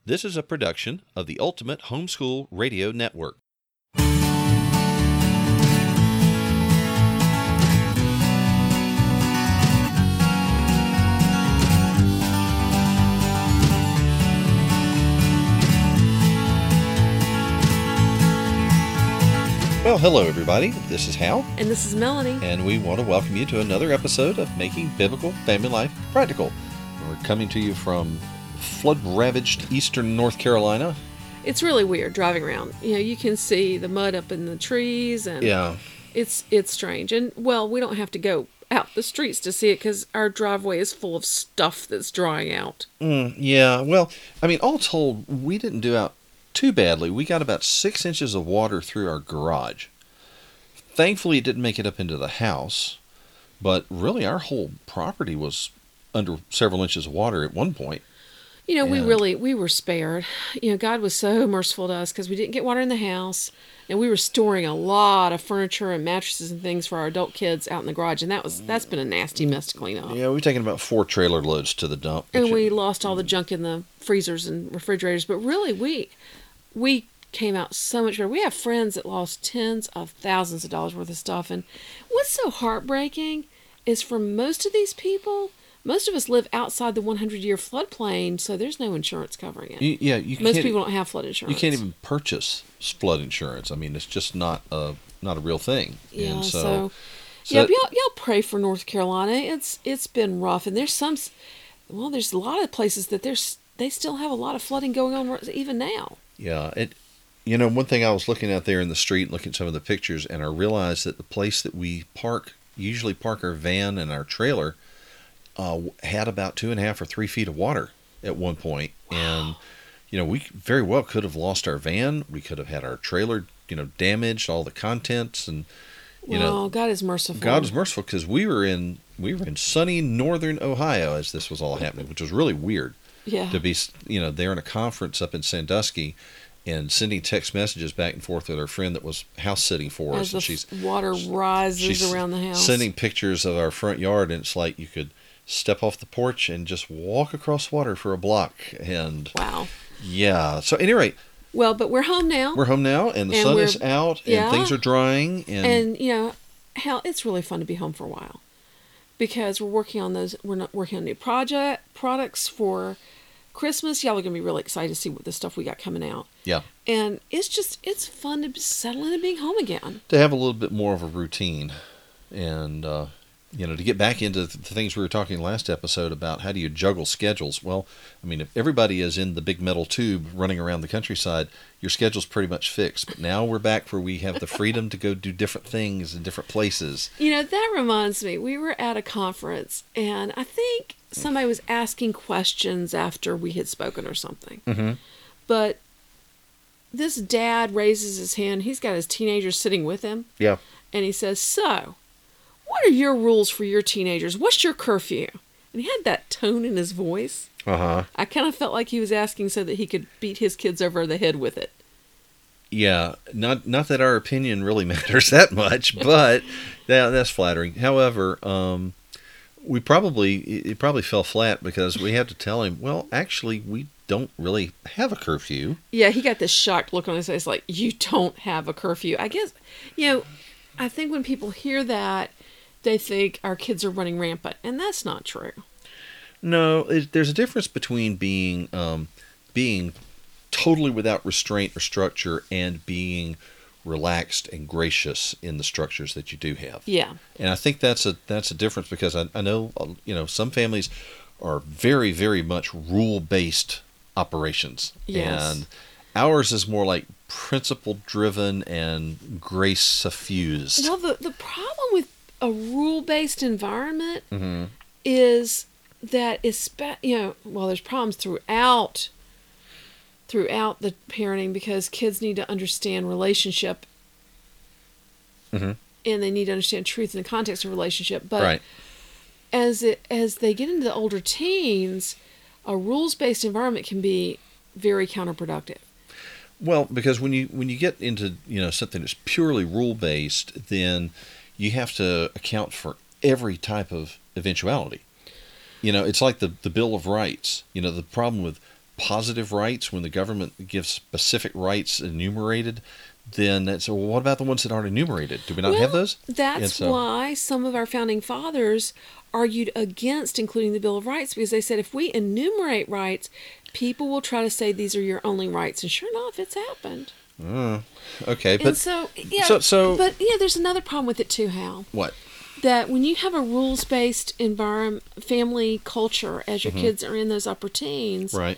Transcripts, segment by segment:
This is a production of the Ultimate Homeschool Radio Network. Well, hello everybody. This is Hal. And this is Melanie. And we want to welcome you to another episode of Making Biblical Family Life Practical. We're coming to you from flood-ravaged eastern North Carolina. It's really weird driving around. You know, you can see the mud up in the trees, and Yeah. it's strange. And, well, we don't have to go out the streets to see it because our driveway is full of stuff that's drying out. Yeah, well, I mean, all told, we didn't do out too badly. We got about 6 inches of water through our garage. Thankfully, it didn't make it up into the house, but really our whole property was under several inches of water at one point. You know, And- we were spared. You know, God was so merciful to us because we didn't get water in the house, and we were storing a lot of furniture and mattresses and things for our adult kids out in the garage, and that's been a nasty mess to clean up. Yeah, we've taken about 4 trailer loads to the dump. And which- we lost all the junk in the freezers and refrigerators, but really we came out so much better. We have friends that lost tens of thousands of dollars worth of stuff, and what's so heartbreaking is for most of these people, most of us live outside the 100-year floodplain, so there's no insurance covering it. you Most can't, people don't have flood insurance. you can't even purchase flood insurance. I mean, it's just not a real thing. Yeah, And so so yeah, but y'all pray for North Carolina. It's been rough, and there's a lot of places that they still have a lot of flooding going on even now. yeah, one thing I was looking out there in the street, looking at some of the pictures, and I realized that the place that we usually park our van and our trailer, had about 2.5 or 3 feet of water at one point. Wow. And, we very well could have lost our van. We could have had our trailer, damaged, all the contents, and, Well, God is merciful. God is merciful because we were in sunny northern Ohio as this was all happening, which was really weird Yeah. to be, there in a conference up in Sandusky and sending text messages back and forth with our friend that was house sitting for us. As And the she's water rises around the house. sending pictures of our front yard, and it's like you could step off the porch and just walk across water for a block. And Wow. yeah, so at any rate, Well, but we're home now. we're home now, and the And sun we're- is out, and yeah. things are drying, and Hell, it's really fun to be home for a while because we're working on those. We're not working on new products for Christmas. Y'all are gonna be really excited to see what the stuff we got coming out. yeah, And it's fun to settle into being home again. to have a little bit more of a routine, and to get back into the things we were talking last episode about how do you juggle schedules. Well, I mean, if everybody is in the big metal tube running around the countryside, your schedule's pretty much fixed. But now we're back where we have the freedom to go do different things in different places. That reminds me. We were at a conference, and I think somebody was asking questions after we had spoken or something. Mm-hmm. But this dad raises his hand. He's got his teenagers sitting with him. Yeah. And he says, "So, what are your rules for your teenagers? What's your curfew?" And he had that tone in his voice. Uh-huh. I kind of felt like he was asking so that he could beat his kids over the head with it. Yeah, not that our opinion really matters that much, but that's flattering. However, it probably fell flat because we had to tell him, well, actually, we don't really have a curfew. Yeah, he got this shocked look on his face like, "You don't have a curfew." I guess, I think when people hear that, they think our kids are running rampant, and that's not true. No, there's a difference between being totally without restraint or structure and being relaxed and gracious in the structures that you do have. Yeah. And I think that's a difference because I know some families are very, very much rule-based operations. Yes. And ours is more like principle-driven and grace-suffused. Well, the problem with a rule-based environment Mm-hmm. is that there's problems throughout the parenting because kids need to understand relationship, Mm-hmm. and they need to understand truth in the context of relationship. But Right. as they get into the older teens, a rules-based environment can be very counterproductive. Well, because when you get into something that's purely rule-based, then you have to account for every type of eventuality. It's like the Bill of Rights. The problem with positive rights, when the government gives specific rights enumerated, then that's, well, what about the ones that aren't enumerated? Do we not have those? That's why some of our founding fathers argued against including the Bill of Rights, because they said if we enumerate rights, people will try to say these are your only rights. And sure enough, it's happened. Okay, but and so, but there's another problem with it too, Hal. What? That when you have a rules-based environment, family culture, as your kids are in those upper teens, Right.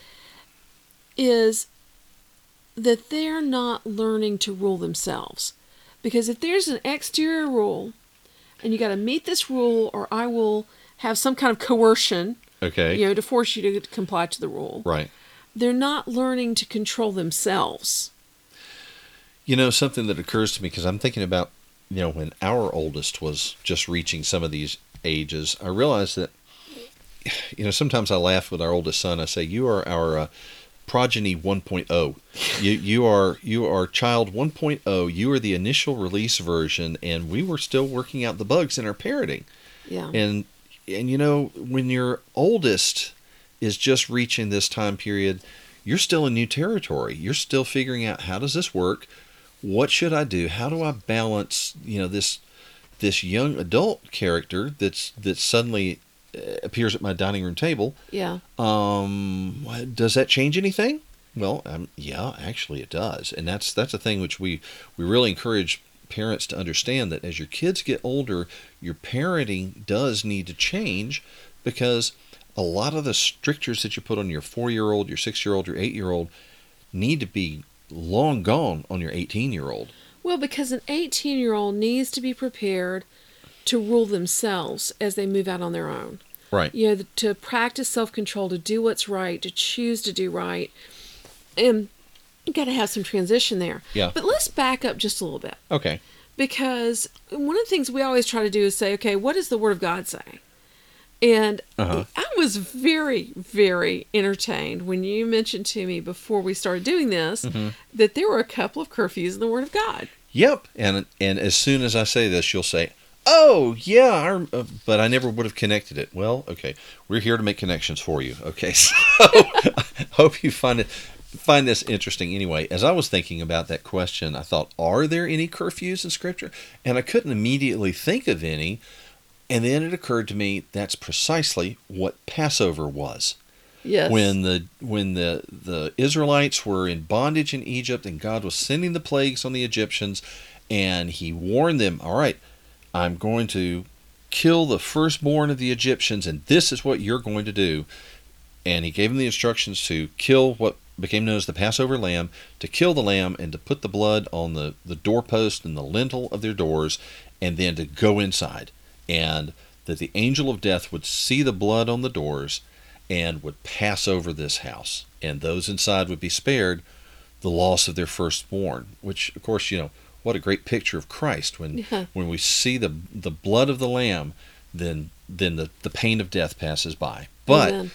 is that they're not learning to rule themselves. Because if there's an exterior rule, and you got to meet this rule, or I will have some kind of coercion, Okay. to force you to comply to the rule. Right. They're not learning to control themselves. Something that occurs to me, because I'm thinking about, when our oldest was just reaching some of these ages, I realized that, sometimes I laugh with our oldest son. I say, you are our progeny 1.0. You are child 1.0. You are the initial release version, and we were still working out the bugs in our parenting. Yeah. And when your oldest is just reaching this time period, you're still in new territory. You're still figuring out, how does this work? What should I do? How do I balance, this young adult character that suddenly appears at my dining room table? Yeah. Does that change anything? Well, yeah, actually it does. And that's a thing which we really encourage parents to understand, that as your kids get older, your parenting does need to change, because a lot of the strictures that you put on your 4-year-old, your 6-year-old, your 8-year-old need to be long gone on your 18-year-old. Well, because an 18-year-old needs to be prepared to rule themselves as they move out on their own. Right. To practice self-control, to do what's right, to choose to do right. And you got to have some transition there. Yeah. But let's back up just a little bit. Okay. Because one of the things we always try to do is say, okay, what does the Word of God say? And I was very, very entertained when you mentioned to me before we started doing this that there were a couple of curfews in the Word of God. Yep. And as soon as I say this, you'll say, oh, yeah, but I never would have connected it. Well, okay, we're here to make connections for you. Okay, so I hope you find this interesting. Anyway, as I was thinking about that question, I thought, are there any curfews in Scripture? And I couldn't immediately think of any. And then it occurred to me, that's precisely what Passover was. Yes. When the Israelites were in bondage in Egypt, and God was sending the plagues on the Egyptians, and He warned them, all right, I'm going to kill the firstborn of the Egyptians, and this is what you're going to do. And He gave them the instructions to kill what became known as the Passover lamb, to kill the lamb and to put the blood on the doorpost and the lintel of their doors, and then to go inside. And that the angel of death would see the blood on the doors and would pass over this house. And those inside would be spared the loss of their firstborn, which, of course, what a great picture of Christ. When we see the blood of the lamb, then the pain of death passes by. But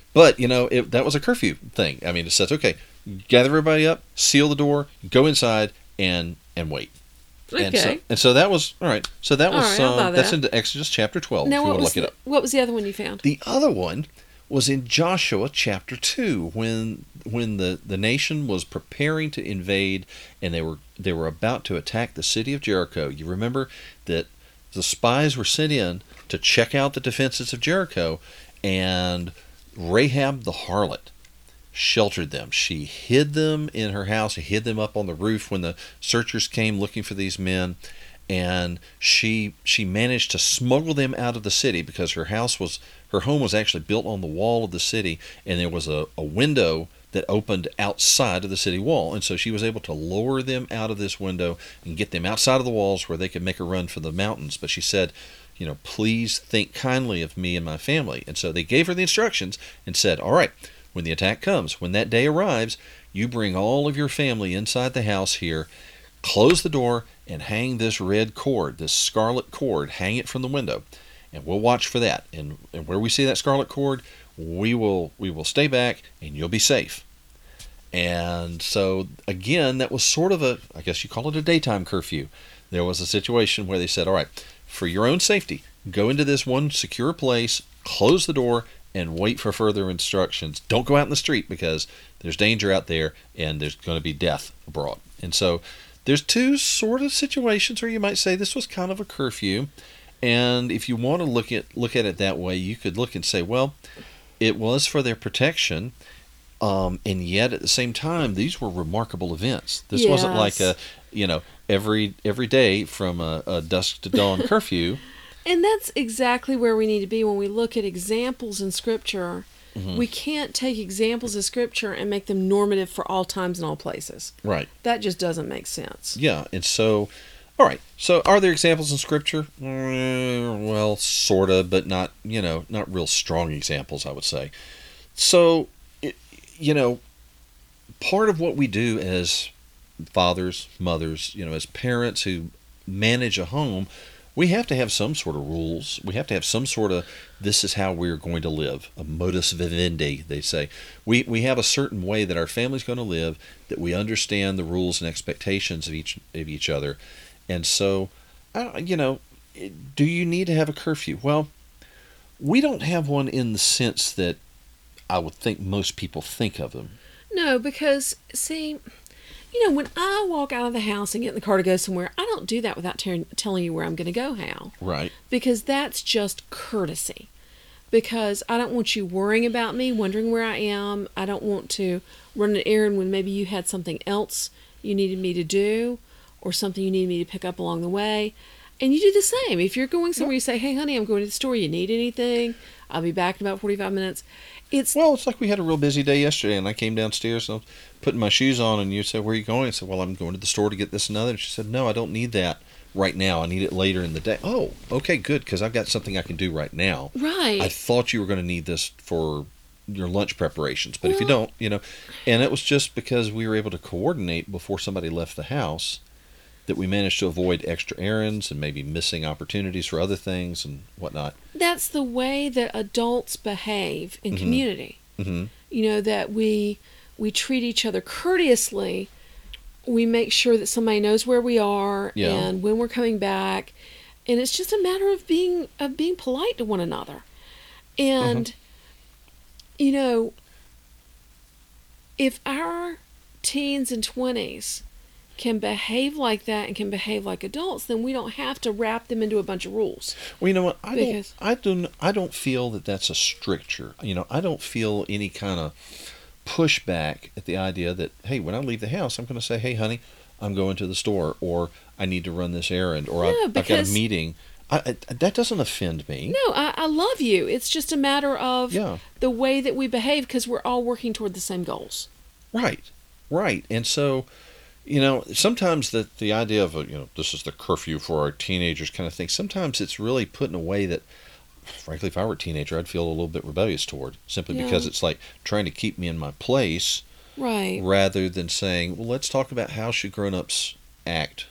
that was a curfew thing. I mean, it says, okay, gather everybody up, seal the door, go inside, and wait. Okay. And so that was all right. So that was that's that. into Exodus chapter 12. Now, if you want to look it up. What was the other one you found? The other one was in Joshua chapter 2, when the nation was preparing to invade, and they were about to attack the city of Jericho. You remember that the spies were sent in to check out the defenses of Jericho, and Rahab the harlot sheltered them. She hid them in her house. She hid them up on the roof when the searchers came looking for these men, and she managed to smuggle them out of the city, because her home was actually built on the wall of the city, and there was a window that opened outside of the city wall, and so she was able to lower them out of this window and get them outside of the walls where they could make a run for the mountains. But she said, please think kindly of me and my family. And so they gave her the instructions and said, all right, when the attack comes, when that day arrives, you bring all of your family inside the house here, close the door, and hang this red cord, this scarlet cord, hang it from the window, and we'll watch for that. And where we see that scarlet cord, we will stay back, and you'll be safe. And so, again, that was sort of I guess you call it a daytime curfew. There was a situation where they said, all right, for your own safety, go into this one secure place, close the door, and wait for further instructions. Don't go out in the street because there's danger out there and there's going to be death abroad. And so there's two sort of situations where you might say this was kind of a curfew. And if you want to look at it that way, you could look and say, well, it was for their protection. And yet at the same time, these were remarkable events. This wasn't like a, every day from a dusk to dawn curfew. And that's exactly where we need to be when we look at examples in Scripture. Mm-hmm. We can't take examples of Scripture and make them normative for all times and all places. Right. That just doesn't make sense. Yeah, and so, all right. So are there examples in Scripture? Well, sort of, but not real strong examples, I would say. So, part of what we do as fathers, mothers, as parents who manage a home, we have to have some sort of rules. We have to have some sort of, this is how we're going to live, a modus vivendi, they say. We have a certain way that our family's going to live, that we understand the rules and expectations of each other. And so, do you need to have a curfew? Well, we don't have one in the sense that I would think most people think of them. No, because, see, when I walk out of the house and get in the car to go somewhere, I don't do that without telling you where I'm going to go, Hal. Right. Because that's just courtesy. Because I don't want you worrying about me, wondering where I am. I don't want to run an errand when maybe you had something else you needed me to do or something you needed me to pick up along the way. And you do the same. If you're going somewhere, you say, hey, honey, I'm going to the store. You need anything? I'll be back in about 45 minutes. It's like we had a real busy day yesterday, and I came downstairs and I was putting my shoes on, and you said, where are you going? I said, well, I'm going to the store to get this and other. And she said, no, I don't need that right now. I need it later in the day. Oh, okay, good, because I've got something I can do right now. right. I thought you were going to need this for your lunch preparations, but if you don't, and it was just because we were able to coordinate before somebody left the house that we managed to avoid extra errands and maybe missing opportunities for other things and whatnot. That's the way that adults behave in community. Mm-hmm. That we treat each other courteously. We make sure that somebody knows where we are and when we're coming back. And it's just a matter of being polite to one another. And, if our teens and 20s can behave like that and can behave like adults, then we don't have to wrap them into a bunch of rules. Well, you know what? I don't feel that that's a stricture. I don't feel any kind of pushback at the idea that, hey, when I leave the house, I'm going to say, hey, honey, I'm going to the store, or I need to run this errand, or I've got a meeting. That doesn't offend me. No, I love you. It's just a matter of the way that we behave because we're all working toward the same goals. Right. And so, sometimes the idea of, this is the curfew for our teenagers kind of thing, sometimes it's really put in a way that, frankly, if I were a teenager, I'd feel a little bit rebellious toward, simply because it's like trying to keep me in my place. Right. Rather than saying, well, let's talk about how should grown-ups act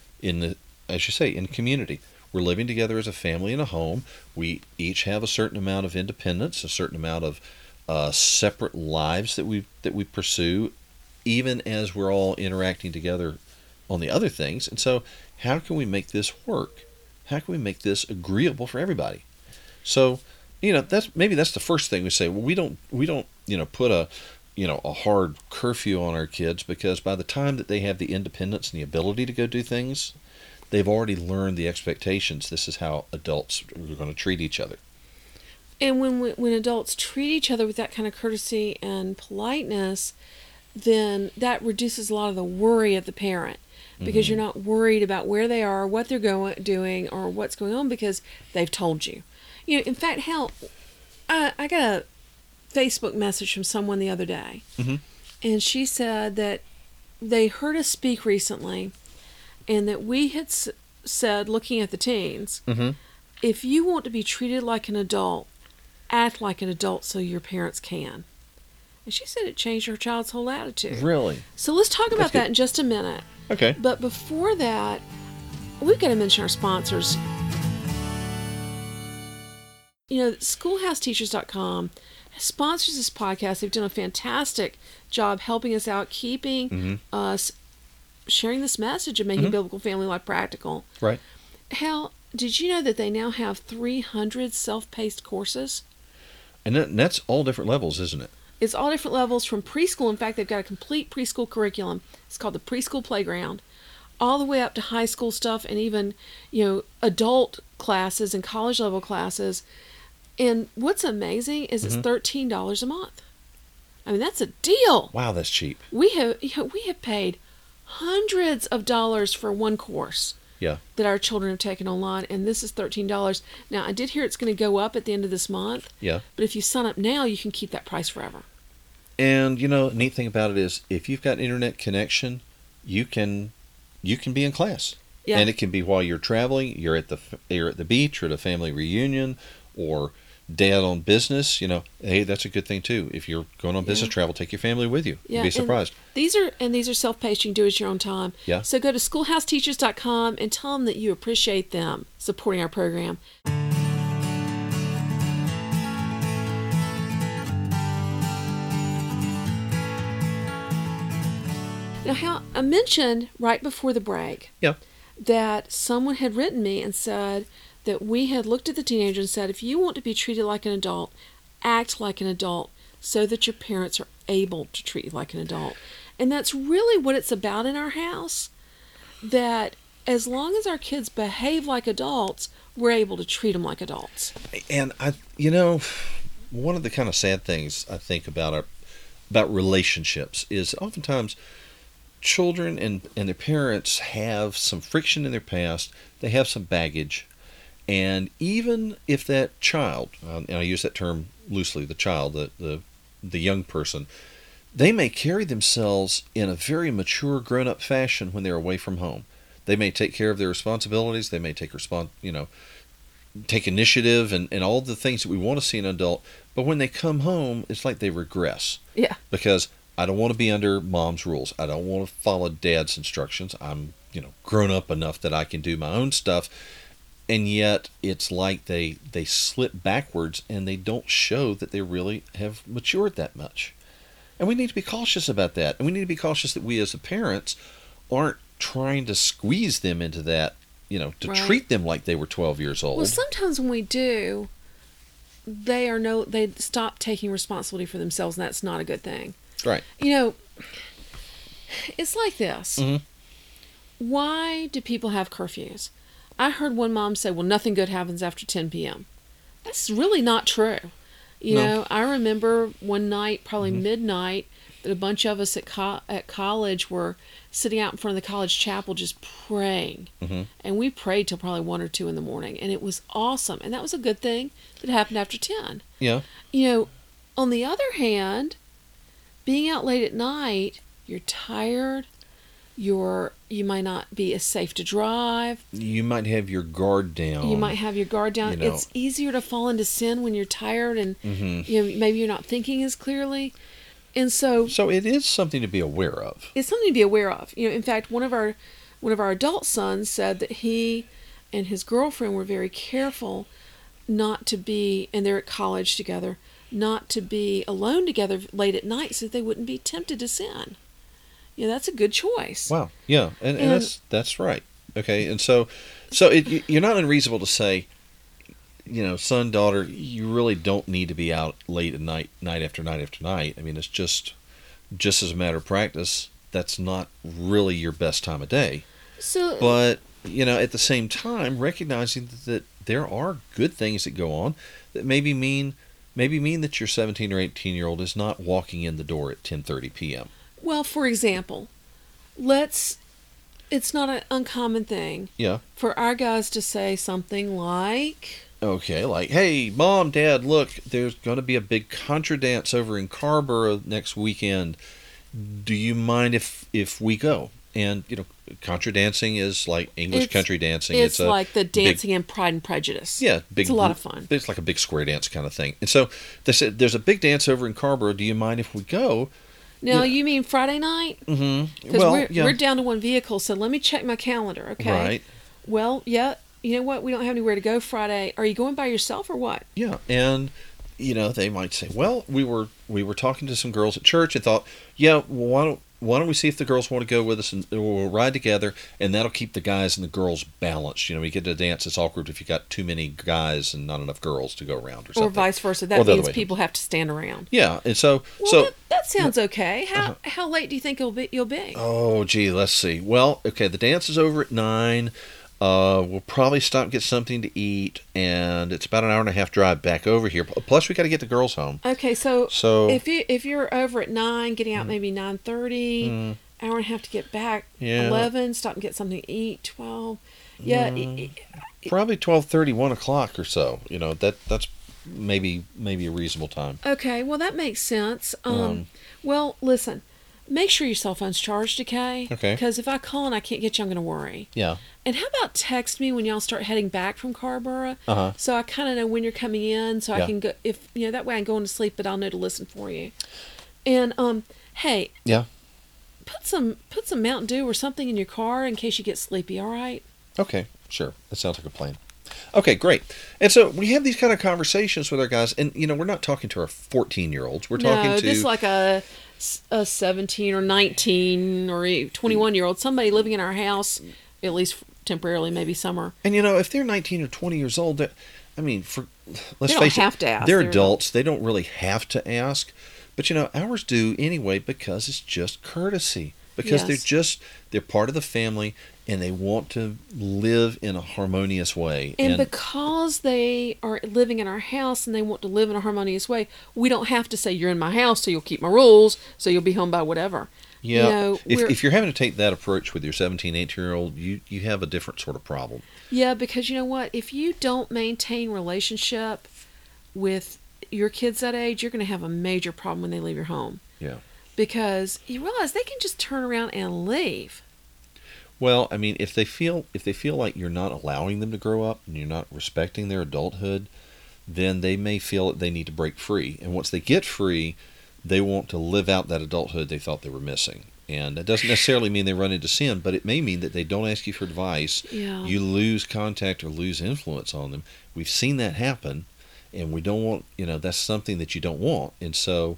as you say, in community. We're living together as a family in a home. We each have a certain amount of independence, a certain amount of separate lives that we pursue, even as we're all interacting together on the other things. And so how can we make this work? How can we make this agreeable for everybody? So, that's the first thing we say. Well, we don't put a hard curfew on our kids, because by the time that they have the independence and the ability to go do things, they've already learned the expectations. This is how adults are going to treat each other. And when adults treat each other with that kind of courtesy and politeness, then that reduces a lot of the worry of the parent, because you're not worried about where they are, what they're doing, or what's going on, because they've told you. In fact, Hal, I got a Facebook message from someone the other day, and she said that they heard us speak recently, and that we had said, looking at the teens, if you want to be treated like an adult, act like an adult so your parents can. And she said it changed her child's whole attitude. Really? So let's talk about that in just a minute. Okay. But before that, we've got to mention our sponsors. SchoolhouseTeachers.com sponsors this podcast. They've done a fantastic job helping us out, keeping us sharing this message of making biblical family life practical. Right. Hal, did you know that they now have 300 self-paced courses? And that's all different levels, isn't it? It's all different levels from preschool. In fact, they've got a complete preschool curriculum. It's called the Preschool Playground, all the way up to high school stuff and even, adult classes and college level classes. And what's amazing is it's $13 a month. I mean, that's a deal. Wow, that's cheap. We have paid hundreds of dollars for one course Yeah. that our children have taken online, and this is $13. Now, I did hear it's going to go up at the end of this month. Yeah. But if you sign up now, you can keep that price forever. And neat thing about it is if you've got internet connection, you can be in class. Yeah. And it can be while you're traveling, you're at the beach or at a family reunion or dad on business, hey, that's a good thing too. If you're going on business travel, take your family with you. Yeah, You'd be surprised. These are self-paced. You can do it at your own time. Yeah. So go to schoolhouseteachers.com and tell them that you appreciate them supporting our program. Now, I mentioned right before the break Yeah. that someone had written me and said that we had looked at the teenager and said, if you want to be treated like an adult, act like an adult so that your parents are able to treat you like an adult. And that's really what it's about in our house, that as long as our kids behave like adults, we're able to treat them like adults. And one of the kind of sad things I think about relationships is oftentimes children and their parents have some friction in their past. They have some baggage. And even if that child, and I use that term loosely, the child, the young person, they may carry themselves in a very mature, grown-up fashion when they're away from home. They may take care of their responsibilities. They may take initiative and all the things that we want to see in an adult. But when they come home, it's like they regress. Yeah. Because I don't want to be under mom's rules. I don't want to follow dad's instructions. I'm, grown up enough that I can do my own stuff. And yet it's like they slip backwards and they don't show that they really have matured that much. And we need to be cautious about that. And we need to be cautious that we as the parents aren't trying to squeeze them into that, to Right. treat them like they were 12 years old. Well, sometimes when we do, they stop taking responsibility for themselves, and that's not a good thing. Right. It's like this. Mm-hmm. Why do people have curfews? I heard one mom say, well, nothing good happens after 10 p.m. That's really not true. No. I remember one night, probably midnight, that a bunch of us at college were sitting out in front of the college chapel just praying. Mm-hmm. And we prayed till probably 1 or 2 in the morning. And it was awesome. And that was a good thing that happened after 10. Yeah. On the other hand, being out late at night, you're tired. You might not be as safe to drive. You might have your guard down. It's easier to fall into sin when you're tired and maybe you're not thinking as clearly. And so it is something to be aware of. It's something to be aware of. In fact, one of our adult sons said that he and his girlfriend were very careful not to be, and they're at college together, not to be alone together late at night so that they wouldn't be tempted to sin. That's a good choice. Wow. Yeah. And that's right. Okay. And so you're not unreasonable to say, son, daughter, you really don't need to be out late at night after night after night. I mean, it's just as a matter of practice, that's not really your best time of day. But, at the same time, recognizing that there are good things that go on that maybe mean that your 17 or 18-year-old is not walking in the door at 10:30 p.m. Well, for example, it's not an uncommon thing for our guys to say something like, okay, like, hey, Mom, Dad, look, there's going to be a big contra dance over in Carborough next weekend. Do you mind if we go? And, contra dancing is like English country dancing. It's like the dancing in Pride and Prejudice. Yeah. It's a lot of fun. It's like a big square dance kind of thing. And so they said, there's a big dance over in Carborough. Do you mind if we go? Now, you mean Friday night? Mm-hmm. Because we're down to one vehicle, so let me check my calendar, okay? Right. Well, yeah, you know what? We don't have anywhere to go Friday. Are you going by yourself or what? Yeah, and, they might say, well, we were talking to some girls at church and thought, yeah, well, why don't we see if the girls want to go with us, and we'll ride together, and that'll keep the guys and the girls balanced. You know, you get to a dance, it's awkward if you got too many guys and not enough girls to go around or something. Or vice versa. Or That the other means way. people have to stand around. Yeah, and so Well, that sounds okay. How late do you think you'll be? oh gee, let's see. Well, okay, the dance is over at 9. We'll probably stop and get something to eat, and it's about an hour and a half drive back over here. Plus, we got to get the girls home. Okay, so So- if you're over at 9, getting out maybe 9:30, hour and a half to get back. Yeah. 11, stop and get something to eat. 12, yeah. Probably 12:30, 1 o'clock or so. You know, that's maybe a reasonable time. Okay, well that makes sense. Well, listen, make sure your cell phone's charged, okay? Okay. Because if I call and I can't get you, I'm going to worry. Yeah. And how about text me when y'all start heading back from Carborough? Uh-huh. So I kind of know when you're coming in, so I Yeah. can go. If that way I'm going to sleep, but I'll know to listen for you. And hey, Yeah. put some Mountain Dew or something in your car in case you get sleepy. All right? Okay, sure. That sounds like a plan. Okay, great. And so we have these kind of conversations with our guys, and we're not talking to our 14-year-olds. We're talking No, to this is like a 17 or 19 or 21-year-old, somebody living in our house, at least temporarily, maybe summer. And if they're 19 or 20 years old, let's They don't face have it, to ask. they're They're adults. They don't really have to ask. But ours do anyway because it's just courtesy. Because Yes. they're part of the family and they want to live in a harmonious way. And because they are living in our house and they want to live in a harmonious way, we don't have to say, you're in my house, so you'll keep my rules, so you'll be home by whatever. yeah, if you're having to take that approach with your 17, 18-year-old, you have a different sort of problem. Yeah, because you know what? If you don't maintain relationship with your kids that age, you're going to have a major problem when they leave your home. Yeah. Because you realize they can just turn around and leave. Well, I mean, if they feel like you're not allowing them to grow up and you're not respecting their adulthood, then they may feel that they need to break free. And once they get free, they want to live out that adulthood they thought they were missing. And that doesn't necessarily mean they run into sin, but it may mean that they don't ask you for advice. Yeah. You lose contact or lose influence on them. We've seen that happen, and we don't want, that's something that you don't want. And so,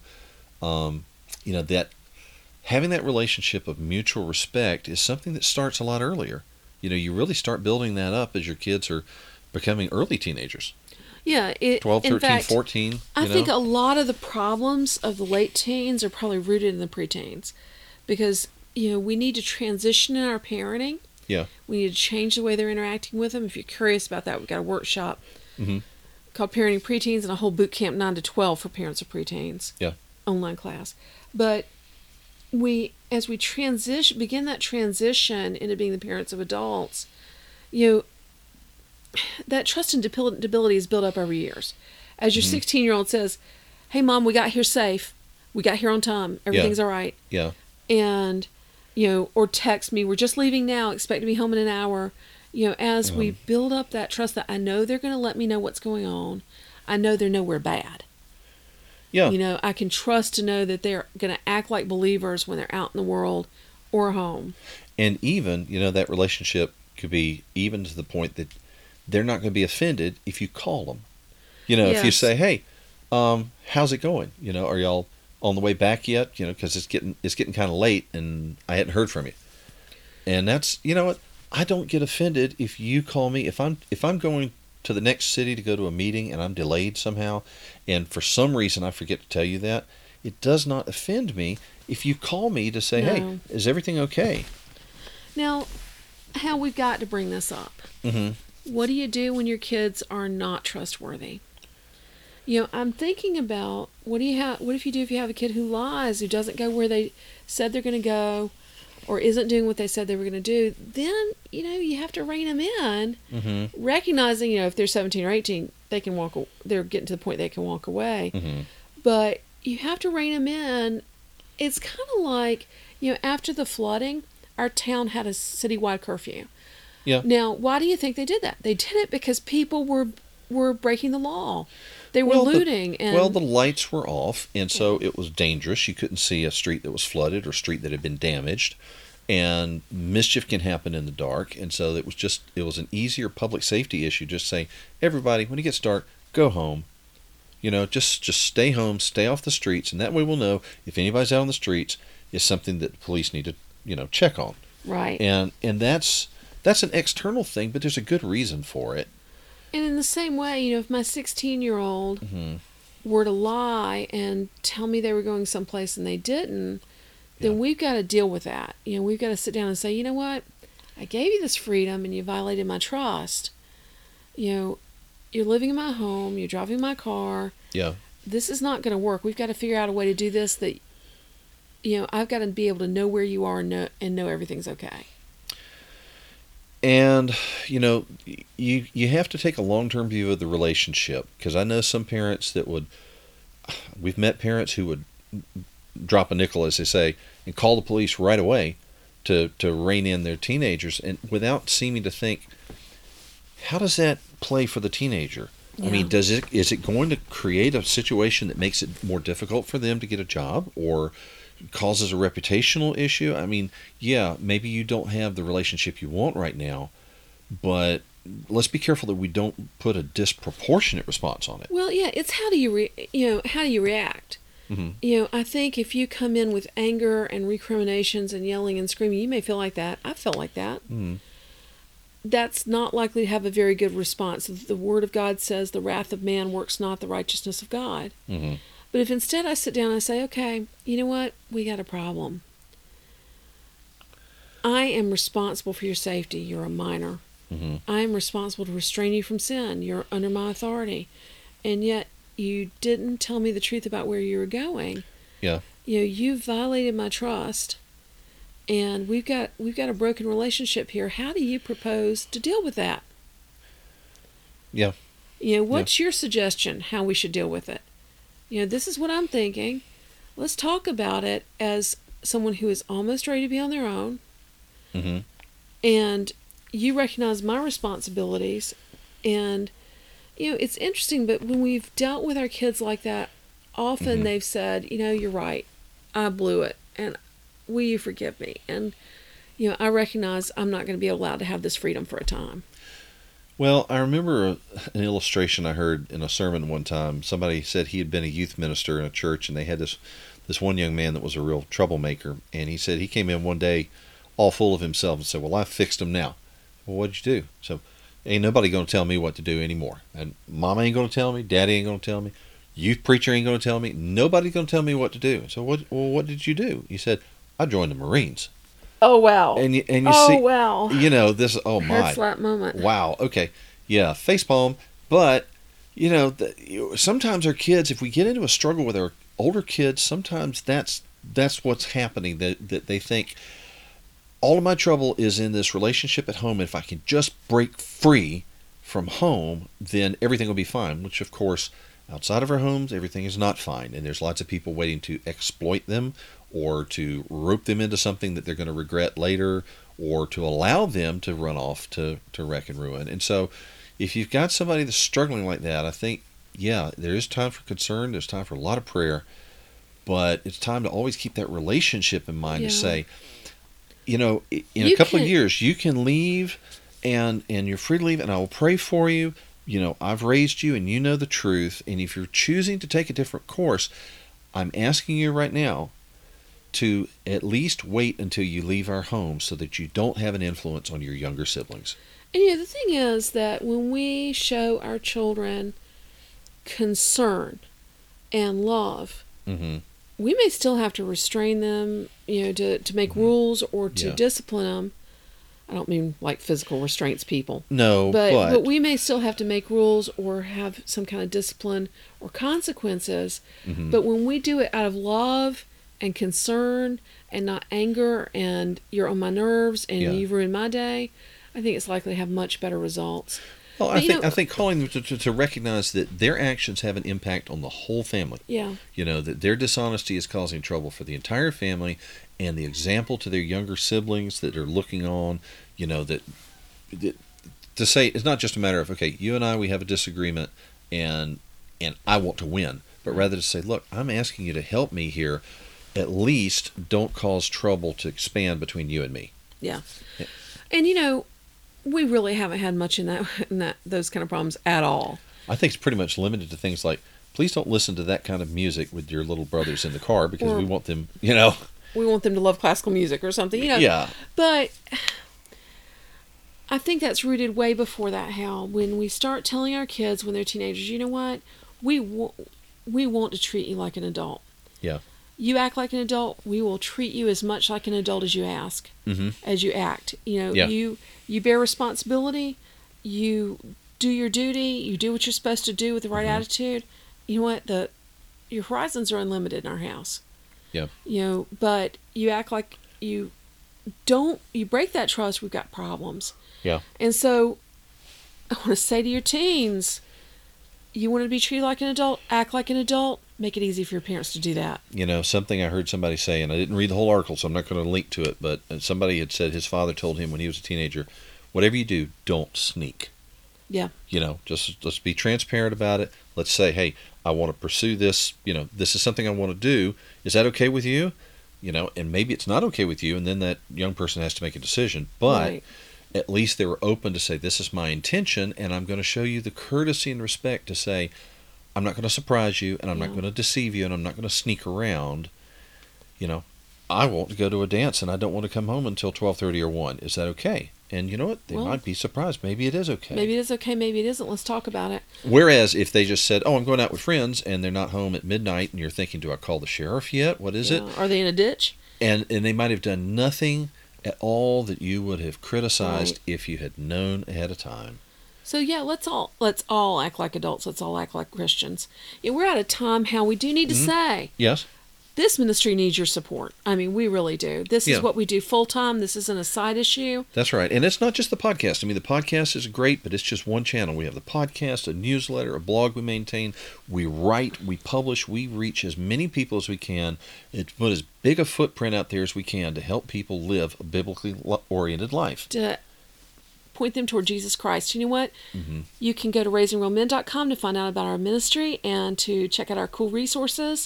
that having that relationship of mutual respect is something that starts a lot earlier. You really start building that up as your kids are becoming early teenagers. Yeah. 12, 13, in fact, 14. I think a lot of the problems of the late teens are probably rooted in the preteens. Because, we need to transition in our parenting. Yeah. We need to change the way they're interacting with them. If you're curious about that, we've got a workshop called Parenting Preteens and a whole boot camp 9 to 12 for parents of preteens. Yeah. Online class. But as we begin that transition into being the parents of adults, that trust and dependability is built up over years. As your 16-year-old says, hey, Mom, we got here safe. We got here on time. Everything's all right. Yeah. And, or text me, we're just leaving now, expect to be home in an hour. As we build up that trust that I know they're going to let me know what's going on. I know they're nowhere bad. Yeah. I can trust to know that they're going to act like believers when they're out in the world or home. And even, that relationship could be even to the point that they're not going to be offended if you call them. If you Yes. say, hey, how's it going? Are y'all on the way back yet? Because it's getting kind of late and I hadn't heard from you. And that's, what? I don't get offended if you call me. If I'm going to the next city to go to a meeting and I'm delayed somehow, and for some reason I forget to tell you that, it does not offend me if you call me to say, No. hey, is everything okay? Now, how we've got to bring this up. Mm-hmm. What do you do when your kids are not trustworthy? I'm thinking about what if you have a kid who lies, who doesn't go where they said they're going to go, or isn't doing what they said they were going to do? Then, you have to rein them in, recognizing, if they're 17 or 18, they're getting to the point they can walk away. But you have to rein them in. It's kind of like, after the flooding, our town had a citywide curfew. Yeah. Now, why do you think they did that? They did it because people were breaking the law. They were looting. The lights were off, and so it was dangerous. You couldn't see a street that was flooded or a street that had been damaged, and mischief can happen in the dark. And so it was an easier public safety issue. Just say, everybody, when it gets dark, go home. Just stay home, stay off the streets, and that way we'll know if anybody's out on the streets, is something that the police need to, check on. Right. And that's an external thing, but there's a good reason for it. And in the same way, if my 16-year-old Mm-hmm. were to lie and tell me they were going someplace and they didn't, then Yeah. we've got to deal with that. We've got to sit down and say, you know what? I gave you this freedom and you violated my trust. You're living in my home, you're driving my car. Yeah. This is not going to work. We've got to figure out a way to do this that, I've got to be able to know where you are and know everything's okay. And you have to take a long-term view of the relationship, because I know some parents we've met parents who would drop a nickel, as they say, and call the police right away to rein in their teenagers, and without seeming to think, how does that play for the teenager? Yeah. I mean, is it going to create a situation that makes it more difficult for them to get a job, or causes a reputational issue? I mean, yeah, maybe you don't have the relationship you want right now, but let's be careful that we don't put a disproportionate response on it. Well, yeah, it's how do you react? Mm-hmm. I think if you come in with anger and recriminations and yelling and screaming, you may feel like that. I felt like that. Mm-hmm. That's not likely to have a very good response. The Word of God says the wrath of man works not the righteousness of God. Mm-hmm. But if instead I sit down and I say, okay, you know what? We got a problem. I am responsible for your safety. You're a minor. Mm-hmm. I am responsible to restrain you from sin. You're under my authority. And yet you didn't tell me the truth about where you were going. Yeah. You violated my trust. And we've got a broken relationship here. How do you propose to deal with that? Yeah. What's your suggestion how we should deal with it? This is what I'm thinking. Let's talk about it as someone who is almost ready to be on their own. Mm-hmm. And you recognize my responsibilities. And, it's interesting, but when we've dealt with our kids like that, often Mm-hmm. they've said, you're right. I blew it. And will you forgive me? And, I recognize I'm not going to be allowed to have this freedom for a time. Well, I remember an illustration I heard in a sermon one time. Somebody said he had been a youth minister in a church, and they had this one young man that was a real troublemaker. And he said he came in one day all full of himself and said, well, I fixed him now. Well, what'd you do? So, ain't nobody going to tell me what to do anymore. And Mama ain't going to tell me. Daddy ain't going to tell me. Youth preacher ain't going to tell me. Nobody's going to tell me what to do. So, what did you do? He said, I joined the Marines. Oh, wow. And you oh, see, wow. this, oh my. Head slap moment. Wow. Okay. Yeah. Facepalm. But, sometimes our kids, if we get into a struggle with our older kids, sometimes that's what's happening. That they think all of my trouble is in this relationship at home. And if I can just break free from home, then everything will be fine. Which, of course, outside of our homes, everything is not fine. And there's lots of people waiting to exploit them, or to rope them into something that they're going to regret later, or to allow them to run off to wreck and ruin. And so if you've got somebody that's struggling like that, I think, yeah, there is time for concern. There's time for a lot of prayer. But it's time to always keep that relationship in mind, to say, in a couple of years, you can leave and you're free to leave, and I will pray for you. I've raised you and you know the truth. And if you're choosing to take a different course, I'm asking you right now to at least wait until you leave our home, so that you don't have an influence on your younger siblings. And the thing is that when we show our children concern and love, Mm-hmm. we may still have to restrain them, to make Mm-hmm. rules or to Yeah. discipline them. I don't mean like physical restraints, people. No, but we may still have to make rules or have some kind of discipline or consequences. Mm-hmm. But when we do it out of love and concern and not anger and you're on my nerves and Yeah. you've ruined my day, I think it's likely to have much better results. Well, But, I think calling them to recognize that their actions have an impact on the whole family. Yeah. That their dishonesty is causing trouble for the entire family, and the example to their younger siblings that are looking on, that to say it's not just a matter of, okay, you and I, we have a disagreement, and I want to win, but rather to say, look, I'm asking you to help me here. At least don't cause trouble to expand between you and me. Yeah. Yeah. And we really haven't had much in that those kind of problems at all. I think it's pretty much limited to things like, please don't listen to that kind of music with your little brothers in the car, because we want them, we want them to love classical music or something, you know. Yeah. But I think that's rooted way before that, Hal. When we start telling our kids when they're teenagers, you know what? We want to treat you like an adult. Yeah. You act like an adult, we will treat you as much like an adult as you ask, as you act. You know, Yeah. you bear responsibility, you do your duty, you do what you're supposed to do with the right attitude. You know what? Your horizons are unlimited in our house. Yeah. You know, but you act like you break that trust, we've got problems. Yeah. And so I want to say to your teens, you want to be treated like an adult, act like an adult, make it easy for your parents to do that. You know, something I heard somebody say, and I didn't read the whole article, so I'm not going to link to it, but somebody had said his father told him when he was a teenager, whatever you do, don't sneak. Yeah. You know, just let's be transparent about it. Let's say, hey, I want to pursue this. You know, this is something I want to do. Is that okay with you? You know, and maybe it's not okay with you, and then that young person has to make a decision. But Right. at least they were open to say, this is my intention, and I'm going to show you the courtesy and respect to say, I'm not going to surprise you, and I'm not going to deceive you, and I'm not going to sneak around. You know, I want to go to a dance, and I don't want to come home until 12:30 or 1. Is that okay? And you know what? They Well, might be surprised. Maybe it is okay. Maybe it is okay, maybe it isn't. Let's talk about it. Whereas if they just said, oh, I'm going out with friends, and they're not home at midnight, and you're thinking, do I call the sheriff yet? What is it? Are they in a ditch? And they might have done nothing at all that you would have criticized Right. if you had known ahead of time. So yeah, let's all act like adults. Let's all act like Christians. Yeah, we're out of time. How we do need to say Yes? this ministry needs your support. I mean, we really do. This Yeah. is what we do full time. This isn't a side issue. That's right. And it's not just the podcast. I mean, the podcast is great, but it's just one channel. We have the podcast, a newsletter, a blog we maintain. We write, we publish, we reach as many people as we can. It's put as big a footprint out there as we can to help people live a biblically oriented life. To point them toward Jesus Christ. You know what? You can go to raisingrealmen.com to find out about our ministry and to check out our cool resources.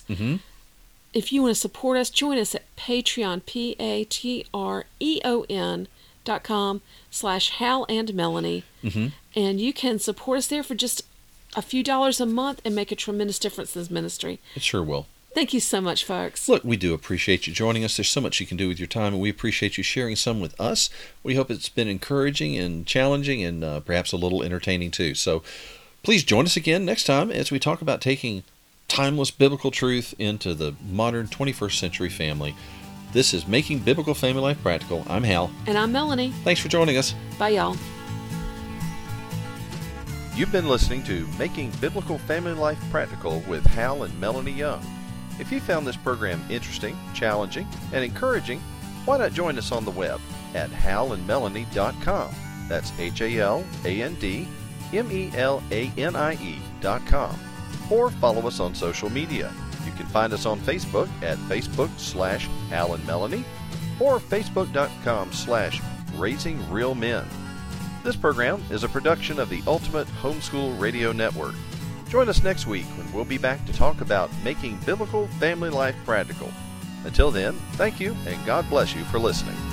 If you want to support us, join us at Patreon, patreon.com/Hal and Melanie. And you can support us there for just a few dollars a month and make a tremendous difference in this ministry. It sure will. Thank you so much, folks. Look, we do appreciate you joining us. There's so much you can do with your time, and we appreciate you sharing some with us. We hope it's been encouraging and challenging and perhaps a little entertaining too. So please join us again next time as we talk about taking timeless biblical truth into the modern 21st century family. This is Making Biblical Family Life Practical. I'm Hal. And I'm Melanie. Thanks for joining us. Bye, y'all. You've been listening to Making Biblical Family Life Practical with Hal and Melanie Young. If you found this program interesting, challenging, and encouraging, why not join us on the web at halandmelanie.com. That's HALANDMELANIE.com. Or follow us on social media. You can find us on Facebook at Facebook/HalandMelanie or Facebook.com/RaisingRealMen. This program is a production of the Ultimate Homeschool Radio Network. Join us next week when we'll be back to talk about making biblical family life practical. Until then, thank you and God bless you for listening.